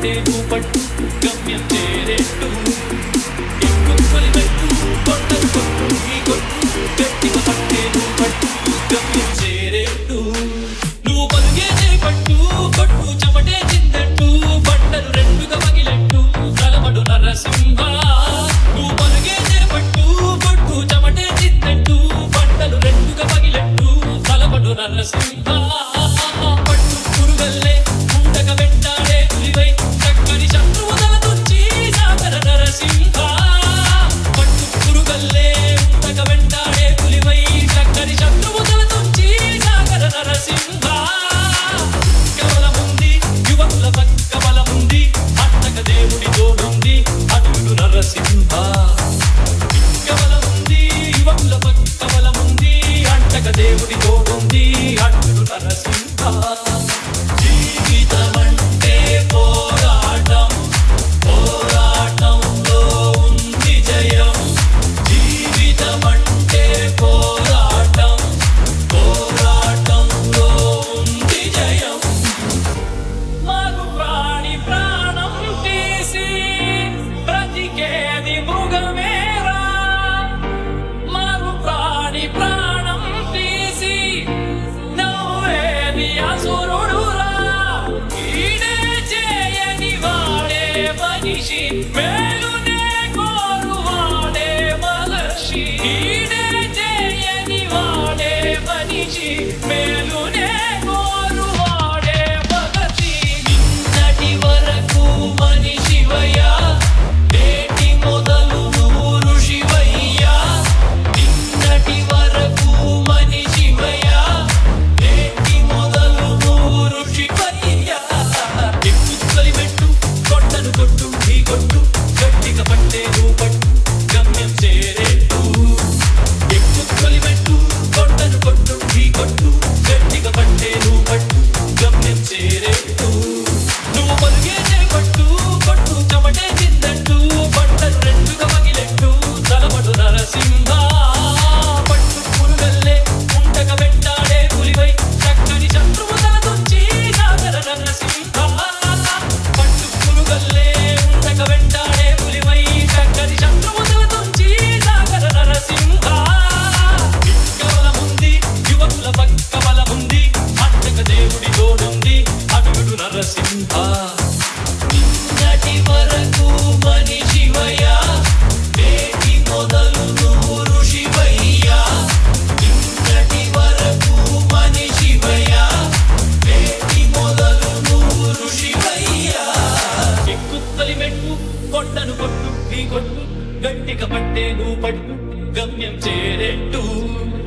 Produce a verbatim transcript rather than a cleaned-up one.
పట్టే నువ్వు పట్టు గమ్యం చేరేట్టు ఎక్కువ కొలిపెట్టు కొండలు కొట్టు ఈ కొట్టు గట్టిగా పట్టే నువ్వు పట్టు గమ్యం చేరేట్టు నువ్వు పలుగే పట్టు కొట్టు చెమటే చిందట్టు బండలు రెండుగా పగిలెట్టు తలమడు నరసింహ నువ్వు పలుగే పట్టు కొట్టు చెమటే చిందట్టు బండలు రెండుగా పగిలెట్టు తలమడు నరసింహ దేవుడి తోడుంది అట్టుడు నరసింహ జీవితమంటే పోరాటం పోరాటంలో ఉంది జయం జీవితమంటే పోరాటం పోరాటంలో ఉంది జయం మగు ప్రాణి ప్రాణం తీసి బ్రతికేది మృగమేరా మగు ప్రాణి ప్రాణం మనిషి మేలునే కోరువాడే మహర్షి ఈడే చేయని వాడే మనిషి మేలునే కోరువాడే మహర్షి నిన్నటి వరకు మనిషివయ్యా నేటి మొదలు నువ్వు ఋషివయ్యా నిన్నటి వరకు మనిషివయ్యా నేటి మొదలు నువ్వు ఋషివయ్యా ఎక్కు కలిపెట్టు కొండను కొట్టు ఢీ కొట్టు గట్టిగా పట్టే నువ్వు పట్టు గమ్యం చేరేట్టు ఎక్కు కొలిపెట్టు కొండను కొట్టు ఢీ కొట్టు గట్టిగా పట్టే నువ్వు పట్టు గమ్యం చేరేట్టు నువ్వు పలుగే పట్టు కొట్టు చెమటే చిందట్టు బండలు రెండుగా పగిలెట్టు తలమడు నరసింహ పట్టు పురుగల్లే ఉండగా వెంటాడే పులివై చక్కని శత్రువు తల తుంచి సాగర నరసింహ పట్టు పురుగల్లే వెంటాడే పులివై చక్కని శత్రువుల తుంచి సాగర నరసింహ కవలముంది యువకుల పక్క బలముంది అట్టక దేవుడి తోడుంది అటుడు నరసింహ నిన్నటి వరకు మనిషివయ్యా నేటి మొదలు నువ్వు ఋషివయ్యా నిన్నటి వరకు మనిషివయ్యా నేటి మొదలు నువ్వు ఋషివయ్యా ఎక్కు కలిపెట్టు కొండను కొట్టు ఢీ కొట్టు గట్టిగా పట్టే నువ్వు పట్టు గమ్యం చేరేట్టు